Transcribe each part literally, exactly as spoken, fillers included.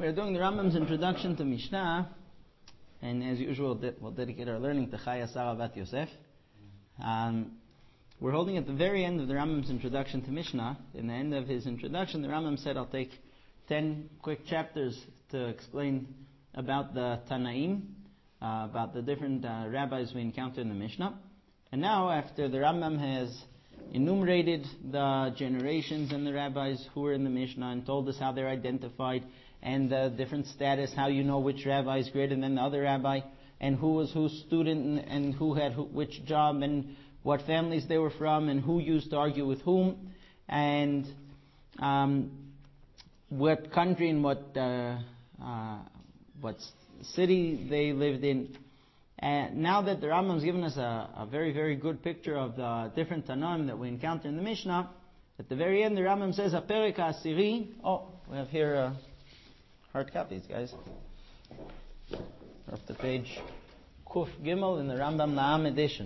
We're doing the Rambam's introduction to Mishnah, and as usual, we'll dedicate our learning to Chaya Sarah Bat Yosef. Um, we're holding at the very end of the Rambam's introduction to Mishnah. In the end of his introduction, the Rambam said, I'll take ten quick chapters to explain about the Tanaim, uh, about the different uh, rabbis we encounter in the Mishnah. And now, after the Rambam has enumerated the generations and the rabbis who were in the Mishnah and told us how they're identified and the different status, how you know which rabbi is greater than the other rabbi, and who was whose student and, and who had who, which job and what families they were from and who used to argue with whom, and um, what country and what uh, uh, what city they lived in. And now that the Rambam has given us a, a very, very good picture of the different Tanaim that we encounter in the Mishnah, at the very end the Rambam says, Aperek Asiri. Oh, we have here uh, hard copies, guys. We're up to page Kuf Gimel in the Rambam Na'am edition.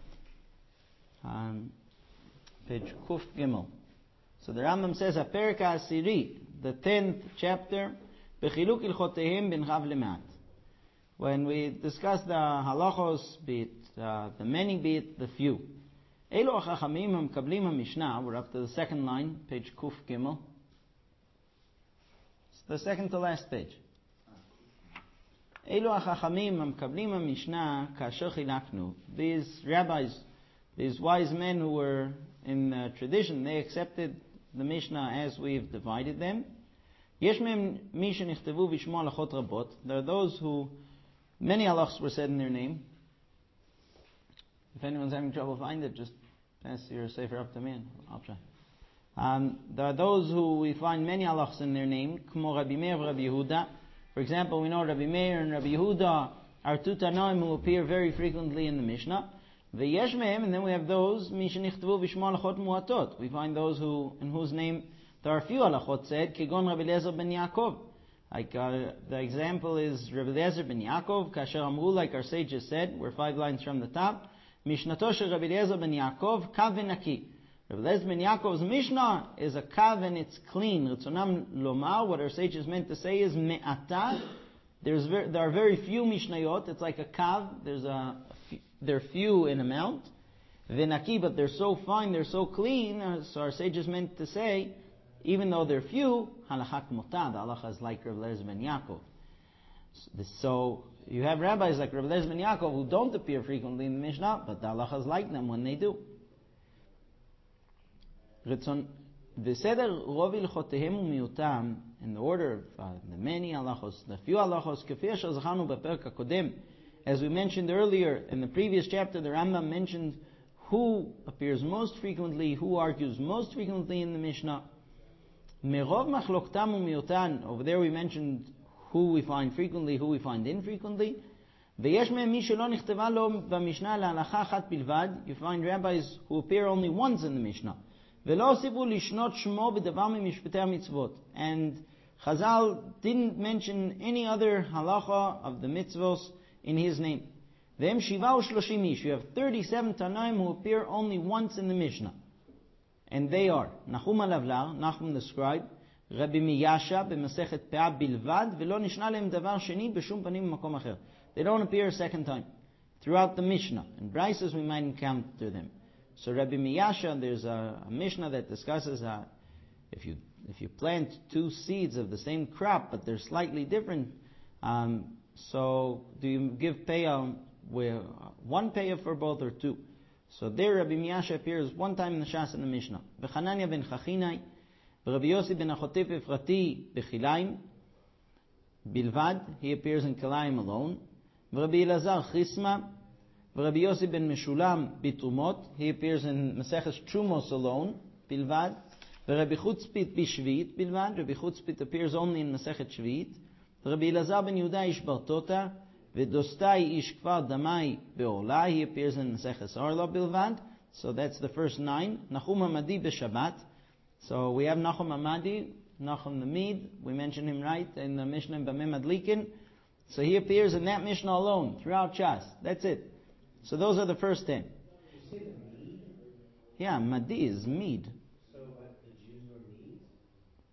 Um, page Kuf Gimel. So the Rambam says, Aperek Asiri, the tenth chapter, Bechiluk Ilchotehem bin Chav Lemat. When we discuss the halachos, be it uh, the many, be it the few. Elo hachachamim hamkablim hamishnah. We're up to the second line, page Kuf Gimel. It's the second to last page. Elo hachachamim hamkablim hamishnah kasher chilaknu. These rabbis, these wise men who were in uh, tradition, they accepted the Mishnah as we've divided them. Yesh mehem mi shenichtavu v'shmo halachot rabot. There are those who many halachos were said in their name. If anyone's having trouble finding it, just pass your sefer up to me and I'll try. Um, there are those who we find many halachos in their name, K'mo Rabbi Meir and Rabbi Yehuda. For example, we know Rabbi Meir and Rabbi Yehuda are two Tanaim who appear very frequently in the Mishnah. V'yesh mehem, and then we have those, Mi shenichtavu v'shmo halachot muatot. We find those who, in whose name there are few halachot said, Kigon Rabbi Eliezer ben Yaakov. Like uh, the example is Rabbi Eliezer ben Yaakov, Kasher Amru, like our sages said, we're five lines from the top. Mishnato shel Rabbi Eliezer ben Yaakov, kav v'naki. Rabbi Eliezer ben Yaakov's Mishnah is a kav and it's clean. Ritzonam lomar, what our sages meant to say is me'ata. There's ver- there are very few Mishnayot. It's like a kav. There's a, a few, they're few in amount. V'naki, but they're so fine, they're so clean. Uh, so our sages meant to say, even though they're few, halachak motah, the halacha is like Rabbi Eliezer ben Yaakov. So you have rabbis like Rabbi Eliezer ben Yaakov who don't appear frequently in the Mishnah, but the halacha is like them when they do. V'seder rov ilchotehem u'miutam, in the order of uh, the many halachos, the few halachos, kefir shazachanu beperk hakodem, as we mentioned earlier in the previous chapter, the Rambam mentioned who appears most frequently, who argues most frequently in the Mishnah. Merov machloktam u'miutan. Over there we mentioned who we find frequently, who we find infrequently. Veyesh mehem mi shelo nichteva lo b'mishnah le'halacha achat bilvad. You find rabbis who appear only once in the Mishnah. Velo sivu lishnot shmo b'davar mimishpatei hamitzvot. And Chazal didn't mention any other halacha of the mitzvos in his name. Ve'em shiva u'shloshim ish. You have thirty-seven Tanaim who appear only once in the Mishnah. And they are Nachum Alavlar, Nachum the scribe, Rabbi Miyasha b'Masechet Peah bilvad, v'lo nishna lehem davar sheni b'shum panim b'makom acher. They don't appear a second time throughout the Mishnah. In Braisos we might encounter them. So Rabbi Miyasha, there's a, a Mishnah that discusses uh, if you if you plant two seeds of the same crop but they're slightly different, um, so do you give payah where one payah for both or two? So there Rabbi Miyasha appears one time in the Shas and the Mishnah. B'Chananya ben Chachinai, Rabbi Yossi ben Achotif Efrati b'Chilayim bilvad, he appears in Kilayim alone. Rabbi Elazar Chisma, Rabbi Yossi ben Meshulam b'Trumot, he appears in Maseches Trumos alone, bilvad. Rabbi Chutzpit b'Shvit bilvad, Rabbi Chutzpit appears only in Masechet Shvit. Rabbi Elazar ben Yehuda ish Bartota, V'dostai ish kvar damai be'ola, he appears in Maseches Orla bilvad. So that's the first nine. Nachum Hamadi b'Shabbat. So we have Nachum Hamadi, Nachum the Mid. We mentioned him right in the Mishnah in Bameh Madlikin. So he appears in that Mishnah alone throughout Shas. That's it. So those are the first ten. Yeah, Madi is Mid. So what, the Jews were Medes?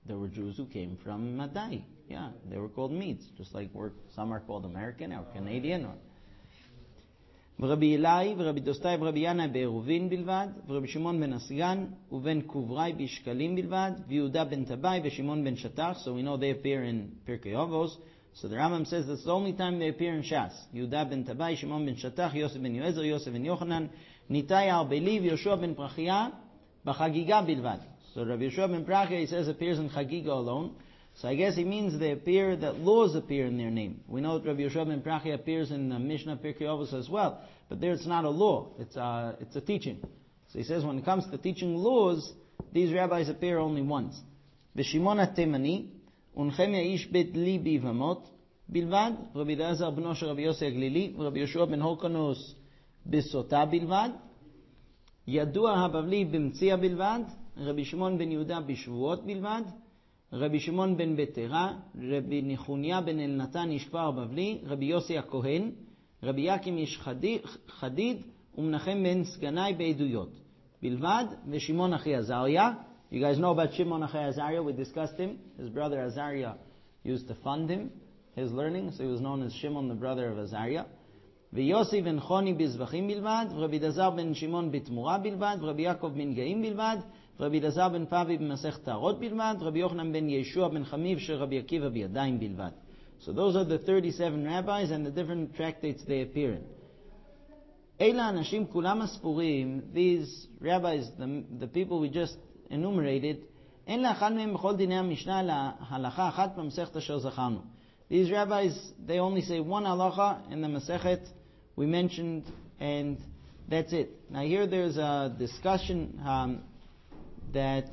there were Jews who came from Madai. Yeah, they were called Medes, just like we're, some are called American or Canadian. Or ורבי אלי ורבי דוסטאי ורבי ינאי בעירובין בלבד, ורבי שמעון בן הסגן ובן קובראי בשקלים בלבד, ויהודה בן טבעי ושמעון בן שטח. So we know they appear in Pirkei Avos. So the Rambam says that's the only time they appear in Shas. Yehuda ben Tabai, Shimon ben Shatach, Yosef ben Yoezer, Yosef ben Yochanan, Nitai al-Beli, Yoshua ben Prachia, B'chagiga bilvad. So Rabbi Yoshua ben Prachia, he says, appears in Chagiga alone. So I guess he means they appear, that laws appear in their name. We know that Rabbi Yoshua ben Prachia appears in the Mishnah Pirkei Avos as well, but there it's not a law, it's a, it's a teaching. So he says when it comes to teaching laws, these rabbis appear only once. V'Shimon at-Temani, Unchemia ish bet li bivamot bilvad, Rabbi Elazar bno של רבי יוסי הגלילי, ורבי יהושע בן הורקנוס בסוטה בלבד, ידוע הבבלי במציאה בלבד, רבי שמעון בן יהודה בשבועות בלבד, רבי שמעון בן בטרה, רבי נחוניה בן אלנתן איש כפר הבבלי, רבי יוסי הכהן, רבי יקים איש חדיד, ומנחם בן סגנאי בעדויות בלבד, ושמעון אחי עזריה. You guys know about Shimon Achai Azariah. We discussed him. His brother Azariah used to fund him, his learning, so he was known as Shimon, the brother of Azariah. ויוסי בן חוני בזבחים בלבד, ורבי דזר בן שמעון בתמורה בלבד, ורבי יעקב בן גאים בלבד, ורבי דזר בן פאבי במסכת טהרות בלבד, ורבי יוחנן בן ישוע בן חמיב של רבי עקיבא בידיים בלבד. So those are the thirty-seven rabbis and the different tractates they appear in. אלה האנשים כולם הספורים, these rabbis, the, the people we just enumerated, אין לאחד מהם בכל דיני המשנה להלכה אחת במסכת אשר זכרנו. These rabbis, they only say one halacha in the Masechet we mentioned, and that's it. Now here there's a discussion um, that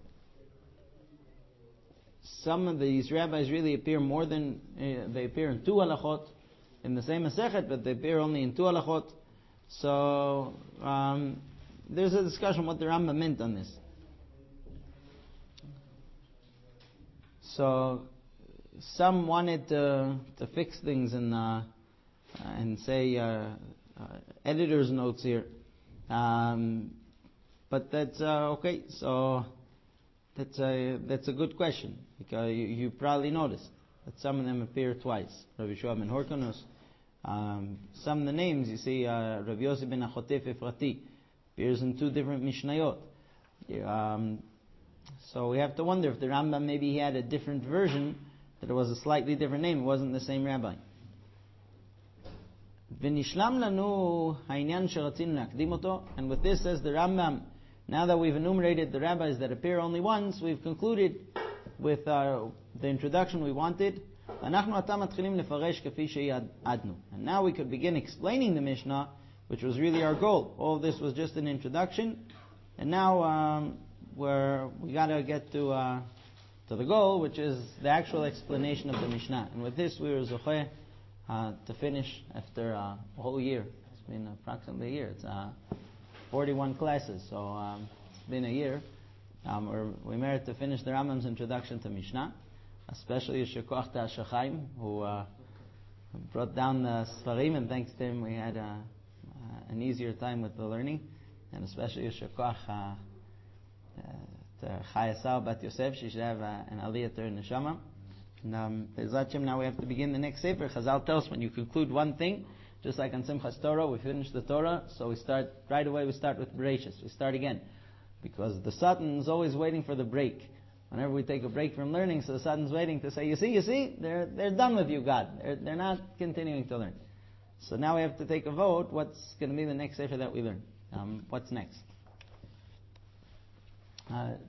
some of these rabbis really appear more than, uh, they appear in two halachot in the same Masechet, but they appear only in two halachot. So um, there's a discussion what the Rambam meant on this. So some wanted to, to fix things and uh, and say uh, uh, editor's notes here, um, but that's uh, okay. So that's a that's a good question, because you, you probably noticed that some of them appear twice. Rabbi Shua ben Horkanus. Um, some of the names you see, uh, Rabbi Yosef ben Achotef Efrati appears in two different Mishnayot. Um, So we have to wonder if the Rambam maybe he had a different version, that it was a slightly different name, it wasn't the same rabbi. And with this, says the Rambam, now that we've enumerated the rabbis that appear only once, we've concluded with uh, the introduction we wanted. And now we could begin explaining the Mishnah, which was really our goal. All of this was just an introduction, and now um, where we got to get to uh, to the goal, which is the actual explanation of the Mishnah. And with this, we were zocheh uh, to finish after uh, a whole year. It's been approximately a year. It's uh, forty-one classes, so um, it's been a year. Um, we're, we merit to finish the Rambam's introduction to Mishnah, especially Yeshua Koach to Ashachaim, who uh, brought down the Sfarim, and thanks to him we had uh, uh, an easier time with the learning, and especially Yeshua Koach uh, Uh, to Chayasar Bat Yosef, she should have uh, an Aliyah to her Neshama. And um, now we have to begin the next Sefer. Chazal tells us when you conclude one thing, just like on Simchas Torah, we finish the Torah, so we start, right away we start with Bereshis. We start again. Because the Satan is always waiting for the break. Whenever we take a break from learning, so the Satan's waiting to say, you see, you see, they're they're done with you, God. They're, they're not continuing to learn. So now we have to take a vote, what's going to be the next Sefer that we learn? Um, what's next? Uh,